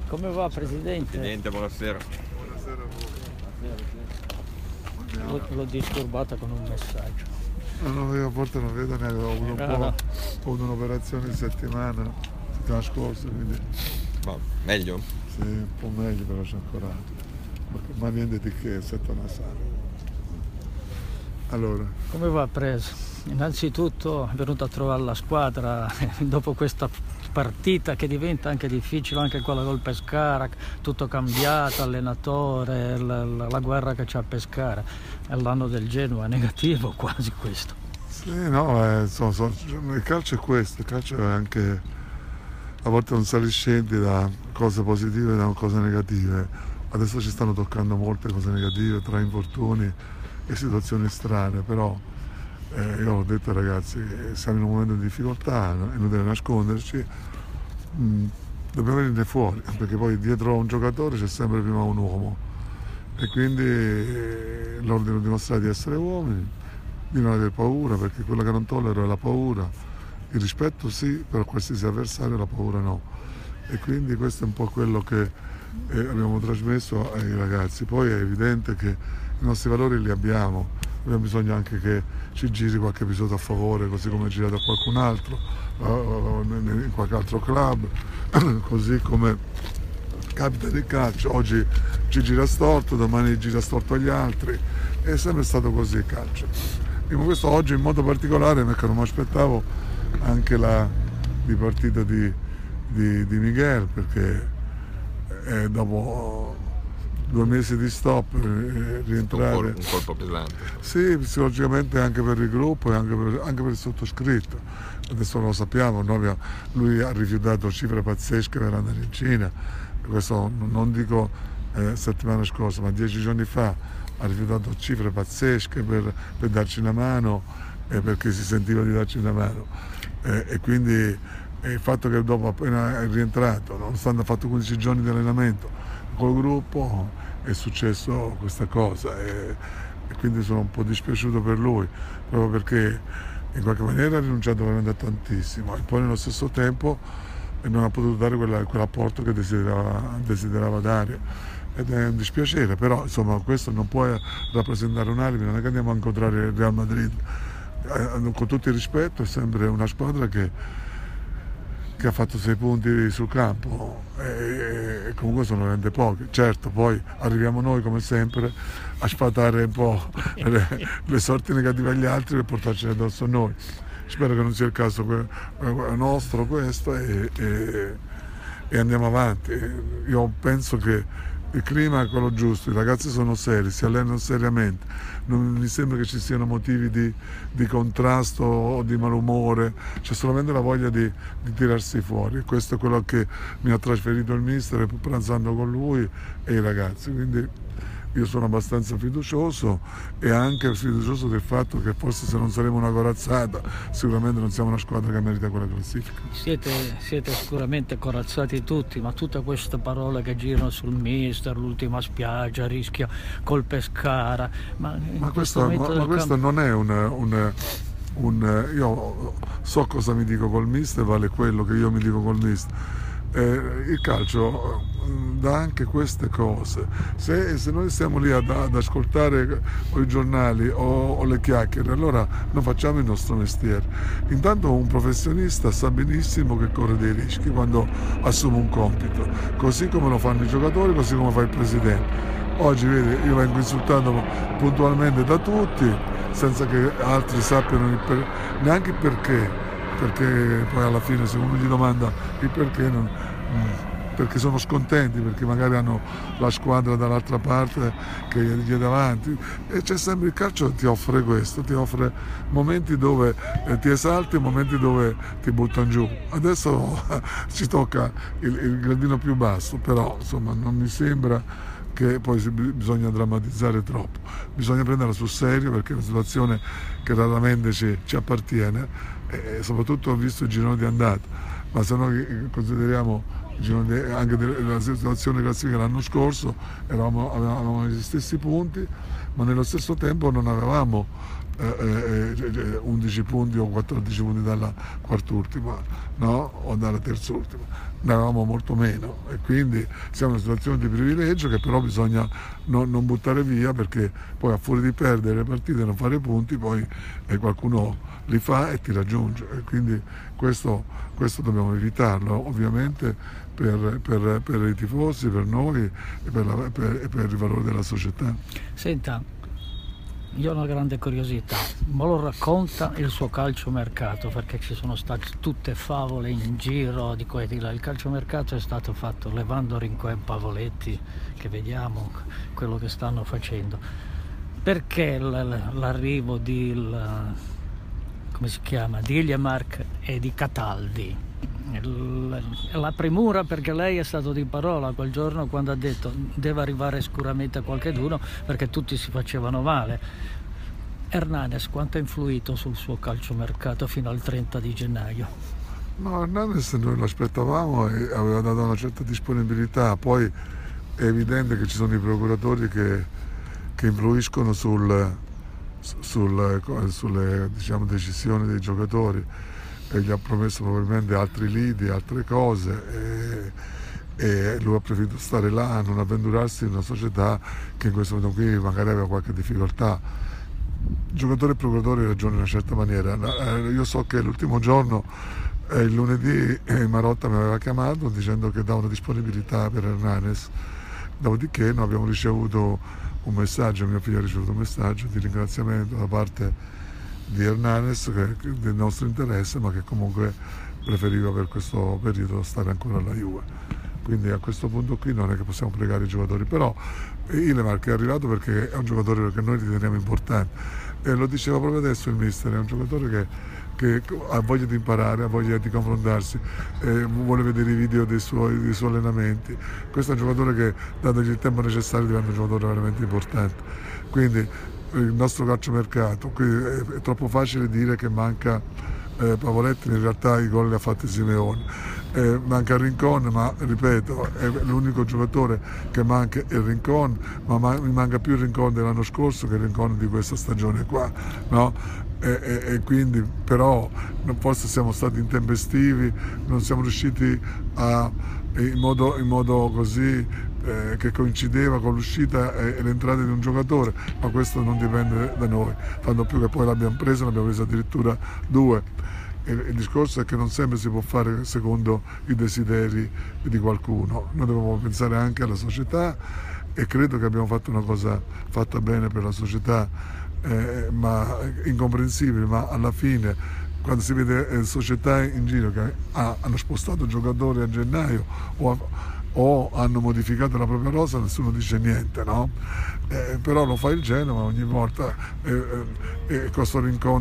Come va Presidente? Presidente, buonasera. Buonasera a voi. L'ho disturbata con un messaggio. No, io a volte non vedo neanche, ho avuto un'operazione in settimana scorsa, quindi Ma meglio? sì, un po' meglio, però c'è ancora, ma niente di che, setto nasale. Allora, Come va preso? Innanzitutto è venuto a trovare la squadra dopo questa partita che diventa anche difficile, anche quella col Pescara, tutto cambiato, allenatore, la guerra che c'è a Pescara. È l'anno del Genoa, negativo quasi questo. sì, no, il calcio è questo, il calcio è anche a volte un saliscendi da cose positive e da cose negative. Adesso ci stanno toccando molte cose negative tra infortuni e situazioni strane, però io ho detto ai ragazzi che siamo in un momento di difficoltà, è inutile nasconderci, dobbiamo venire fuori, perché poi dietro a un giocatore c'è sempre prima un uomo e quindi loro devono dimostrare di essere uomini, di non avere paura, perché quello che non tollero è la paura, il rispetto sì, però qualsiasi avversario la paura no, e quindi questo è un po' quello che abbiamo trasmesso ai ragazzi. Poi è evidente che i nostri valori li abbiamo bisogno anche che ci giri qualche episodio a favore, così come è girato a qualcun altro, in qualche altro club, così come capita nel calcio, oggi ci gira storto, domani gira storto agli altri, è sempre stato così il calcio. Questo oggi in modo particolare, perché non mi aspettavo anche la partita di Miguel, perché dopo 2 mesi di stop rientrare Un colpo pesante. sì, psicologicamente anche per il gruppo e anche per il sottoscritto. Adesso lo sappiamo, lui ha rifiutato cifre pazzesche per andare in Cina, questo non dico settimana scorsa, ma 10 giorni fa ha rifiutato cifre pazzesche per darci una mano, perché si sentiva di darci una mano, e quindi il fatto che dopo appena è rientrato, nonostante ha fatto 15 giorni di allenamento col gruppo, è successo questa cosa e quindi sono un po' dispiaciuto per lui, proprio perché in qualche maniera ha rinunciato veramente a tantissimo e poi nello stesso tempo non ha potuto dare quell'apporto che desiderava dare, ed è un dispiacere, però insomma questo non può rappresentare un alibi, non è che andiamo a incontrare il Real Madrid, con tutto il rispetto è sempre una squadra che ha fatto 6 punti sul campo e comunque sono veramente pochi. Certo, poi arriviamo noi come sempre a sfatare un po' le sorti negative agli altri per portarcene addosso a noi. Spero che non sia il caso nostro questo e andiamo avanti. Io penso che il clima è quello giusto, i ragazzi sono seri, si allenano seriamente, non mi sembra che ci siano motivi di contrasto o di malumore, c'è solamente la voglia di tirarsi fuori. Questo è quello che mi ha trasferito il mister pranzando con lui e i ragazzi, quindi io sono abbastanza fiducioso e anche fiducioso del fatto che forse se non saremo una corazzata sicuramente non siamo una squadra che merita quella classifica. Siete sicuramente corazzati tutti, ma tutte queste parole che girano sul mister, l'ultima spiaggia, rischia col Pescara, ma questo non è io so cosa mi dico col mister, vale quello che io mi dico col mister. Il calcio dà anche queste cose, se noi stiamo lì ad ascoltare o i giornali o le chiacchiere, allora non facciamo il nostro mestiere. Intanto un professionista sa benissimo che corre dei rischi quando assume un compito, così come lo fanno i giocatori, così come fa il presidente. Oggi vedi, io vengo insultato puntualmente da tutti senza che altri sappiano neanche il perché poi alla fine se uno gli domanda il perché, perché sono scontenti, perché magari hanno la squadra dall'altra parte che gli è davanti, e c'è sempre il calcio, ti offre questo, ti offre momenti dove ti esalti e momenti dove ti buttano giù. Adesso ci tocca il gradino più basso, però insomma non mi sembra che poi bisogna drammatizzare troppo, bisogna prenderla sul serio perché è una situazione che raramente ci appartiene, e soprattutto ho visto il girone di andata, ma se noi consideriamo anche la situazione classifica l'anno scorso avevamo gli stessi punti, ma nello stesso tempo non avevamo 11 punti o 14 punti dalla quart'ultima, no? O dalla terz'ultima, ne avevamo molto meno, e quindi siamo in una situazione di privilegio che però bisogna non buttare via, perché poi a fuori di perdere le partite e non fare punti poi qualcuno li fa e ti raggiunge, e quindi questo dobbiamo evitarlo ovviamente per i tifosi, per noi e per il valore della società. Senta, io ho una grande curiosità, ma lo racconta il suo calciomercato, perché ci sono state tutte favole in giro di qua e di là. Il calciomercato è stato fatto levando Rincon e Pavoletti, che vediamo quello che stanno facendo. Perché l'arrivo di Iliemark e di Cataldi? La premura, perché lei è stato di parola quel giorno quando ha detto deve arrivare sicuramente qualcheduno perché tutti si facevano male. Hernanes quanto ha influito sul suo calciomercato fino al 30 di gennaio? No, Hernanes noi lo aspettavamo e aveva dato una certa disponibilità, poi è evidente che ci sono i procuratori che influiscono sulle diciamo, decisioni dei giocatori, e gli ha promesso probabilmente altri lidi, altre cose, e lui ha preferito stare là, non avventurarsi in una società che in questo momento qui magari aveva qualche difficoltà. Giocatori e procuratori ragionano in una certa maniera. Io so che l'ultimo giorno, il lunedì, Marotta mi aveva chiamato dicendo che dava una disponibilità per Hernanes, dopodiché noi abbiamo ricevuto un messaggio, mio figlio ha ricevuto un messaggio di ringraziamento da parte di Hernanes del nostro interesse, ma che comunque preferiva per questo periodo stare ancora alla Juve. Quindi a questo punto qui non è che possiamo pregare i giocatori, però Iliemark è arrivato perché è un giocatore che noi riteniamo importante, e lo diceva proprio adesso il mister, è un giocatore che ha voglia di imparare, ha voglia di confrontarsi, vuole vedere i video dei suoi allenamenti. Questo è un giocatore che, datogli il tempo necessario, diventa un giocatore veramente importante. Quindi il nostro calciomercato, qui è troppo facile dire che manca Pavoletti, in realtà i gol li ha fatti Simeone, manca Rincon, ma ripeto, è l'unico giocatore che manca è Rincon, ma mi manca più il Rincon dell'anno scorso che il Rincon di questa stagione qua, no? E quindi però forse siamo stati intempestivi, non siamo riusciti in modo così che coincideva con l'uscita e l'entrata di un giocatore, ma questo non dipende da noi, tanto più che poi l'abbiamo preso, ne abbiamo preso addirittura 2. Il discorso è che non sempre si può fare secondo i desideri di qualcuno, noi dobbiamo pensare anche alla società, e credo che abbiamo fatto una cosa fatta bene per la società, ma incomprensibile, ma alla fine quando si vede società in giro che hanno spostato giocatori a gennaio o hanno modificato la propria rosa, nessuno dice niente, no? Però lo fa il Genova ogni volta, con sto Rincon,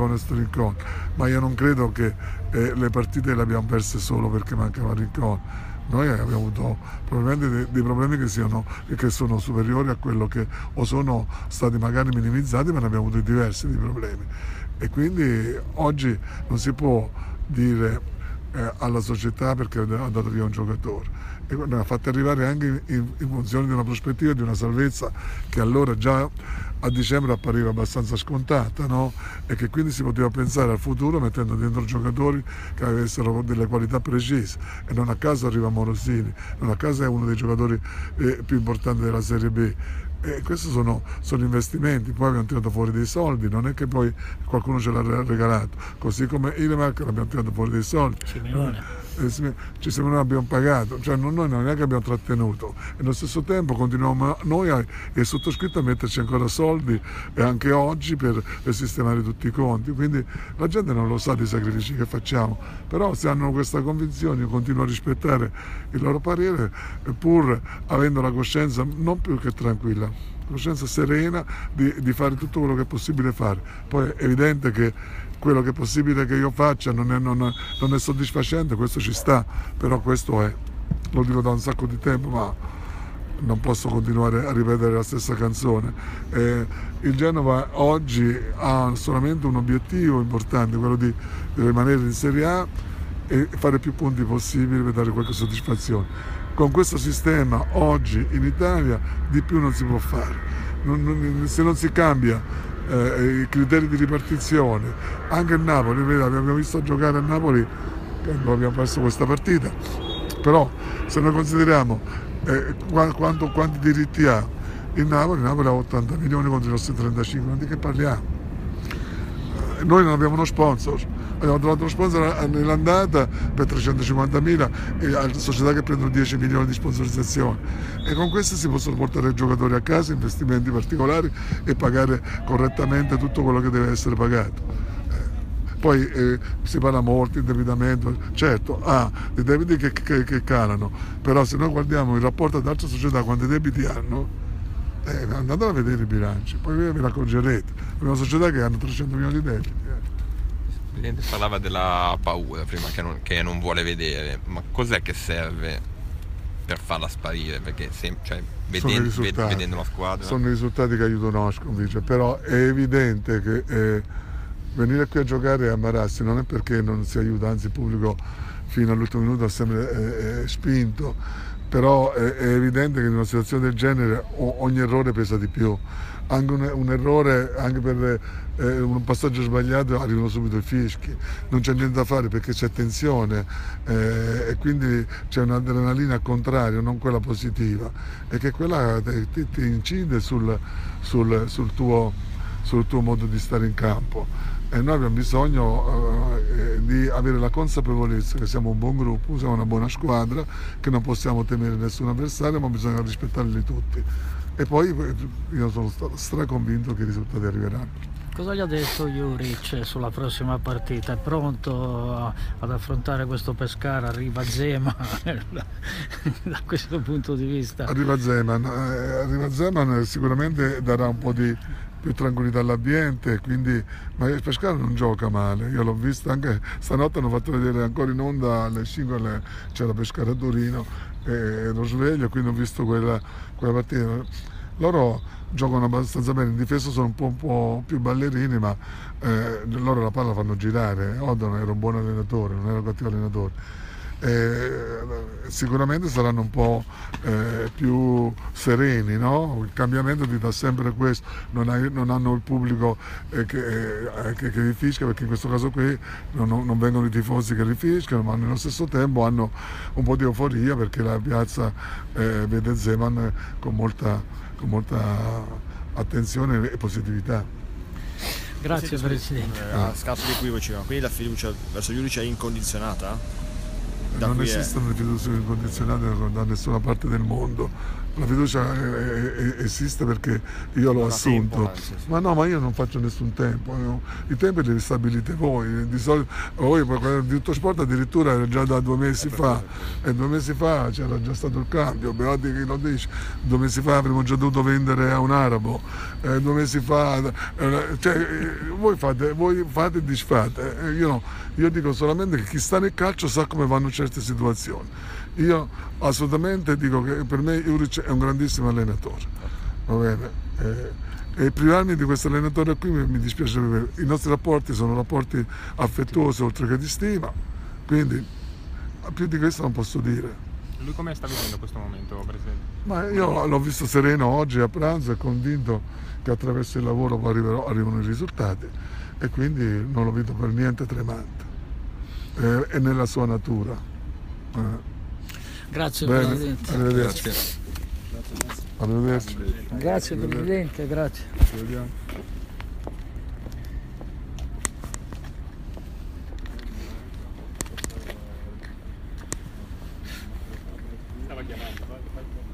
ma io non credo che le partite le abbiamo perse solo perché mancava Rincon. Noi abbiamo avuto probabilmente dei problemi che sono superiori a quello che o sono stati magari minimizzati, ma ne abbiamo avuti diversi di problemi, e quindi oggi non si può dire alla società perché ha dato via un giocatore, e ne ha fatti arrivare anche in funzione di una prospettiva di una salvezza che allora già a dicembre appariva abbastanza scontata, no? E che quindi si poteva pensare al futuro mettendo dentro giocatori che avessero delle qualità precise, e non a caso arriva Morosini, non a caso è uno dei giocatori più importanti della Serie B. E questi sono investimenti, poi abbiamo tirato fuori dei soldi, non è che poi qualcuno ce l'ha regalato, così come Iliemark abbiamo tirato fuori dei soldi. Simeone abbiamo pagato, cioè noi non è che abbiamo trattenuto, e allo stesso tempo continuiamo noi e il sottoscritto a metterci ancora soldi, e anche oggi per sistemare tutti i conti, quindi la gente non lo sa dei sacrifici che facciamo, però se hanno questa convinzione io continuo a rispettare il loro parere, pur avendo la coscienza non più che tranquilla, coscienza serena di fare tutto quello che è possibile fare. Poi è evidente che quello che è possibile che io faccia non è soddisfacente, questo ci sta, però questo è, lo dico da un sacco di tempo, ma non posso continuare a ripetere la stessa canzone. Il Genova oggi ha solamente un obiettivo importante, quello di rimanere in Serie A e fare più punti possibili per dare qualche soddisfazione. Con questo sistema oggi in Italia di più non si può fare, se non si cambia i criteri di ripartizione. Anche il Napoli, abbiamo visto giocare a Napoli, non abbiamo perso questa partita, però se noi consideriamo quanti diritti ha il Napoli ha 80 milioni contro i nostri 35, di che parliamo? Noi non abbiamo uno sponsor, abbiamo trovato uno sponsor nell'andata per 350.000 e altre società che prendono 10 milioni di sponsorizzazione, e con questi si possono portare i giocatori a casa, investimenti particolari, e pagare correttamente tutto quello che deve essere pagato. Poi si parla molto di indebitamento, certo, dei debiti che calano, però se noi guardiamo il rapporto ad altre società quanti debiti hanno, andate a vedere i bilanci, poi ve ne accorgerete. Abbiamo società che hanno 300 milioni di debiti. Il Presidente parlava della paura prima, che non vuole vedere, ma cos'è che serve per farla sparire? Perché vedendo la squadra... Sono i risultati che aiutano a sconfiggere, però è evidente che venire qui a giocare a Marassi non è perché non si aiuta, anzi il pubblico fino all'ultimo minuto ha sempre spinto, però è evidente che in una situazione del genere ogni errore pesa di più. Anche un errore, anche per un passaggio sbagliato, arrivano subito i fischi, non c'è niente da fare perché c'è tensione, e quindi c'è un'adrenalina al contrario, non quella positiva, e che quella ti incide sul tuo modo di stare in campo. E noi abbiamo bisogno di avere la consapevolezza che siamo un buon gruppo, siamo una buona squadra, che non possiamo temere nessun avversario, ma bisogna rispettarli tutti. E poi io sono straconvinto che i risultati arriveranno. Cosa gli ha detto Juric sulla prossima partita? È pronto ad affrontare questo Pescara? Arriva Zeman da questo punto di vista? Arriva Zeman, sicuramente darà un po' di più tranquillità all'ambiente, quindi, ma il Pescara non gioca male, io l'ho visto anche stanotte, hanno fatto vedere ancora in onda alle 5, c'era Pescara Torino, ero sveglio, quindi ho visto quella partita. Loro giocano abbastanza bene, in difesa sono un po' più ballerini, ma loro la palla fanno girare. Odon era un buon allenatore, non era un cattivo allenatore. Sicuramente saranno un po' più sereni, no? Il cambiamento ti dà sempre questo, non hanno il pubblico che rifischia, perché in questo caso qui non vengono i tifosi che rifischiano, ma nello stesso tempo hanno un po' di euforia perché la piazza vede Zeman con molta attenzione e positività. Grazie Presidente. A scatto di equivoci, ma quindi la fiducia verso Juric è incondizionata? Non esistono le fiducie incondizionate da nessuna parte del mondo. La fiducia esiste perché io l'ho assunto. Ma no, ma io non faccio nessun tempo. I tempi li stabilite voi. Di solito, voi di tutto sport addirittura era già da 2 mesi fa. E 2 mesi fa c'era già stato il cambio. Beati che lo dice. 2 mesi fa avremmo già dovuto vendere a un arabo. 2 mesi fa. Voi fate e disfate. Io dico solamente che chi sta nel calcio sa come vanno certe situazioni. Io assolutamente dico che per me Juric è un grandissimo allenatore, va bene? E privarmi di questo allenatore qui mi dispiace. I nostri rapporti sono rapporti affettuosi oltre che di stima, quindi più di questo non posso dire. Lui come sta vivendo questo momento, Presidente? Ma io l'ho visto sereno oggi a pranzo e convinto che attraverso il lavoro arrivano i risultati, e quindi non lo vedo per niente tremante. È nella sua natura. Grazie Bene, Presidente. Arrivederci. Arrivederci. Grazie Presidente, grazie. Ci vediamo. Stava chiamando, vai.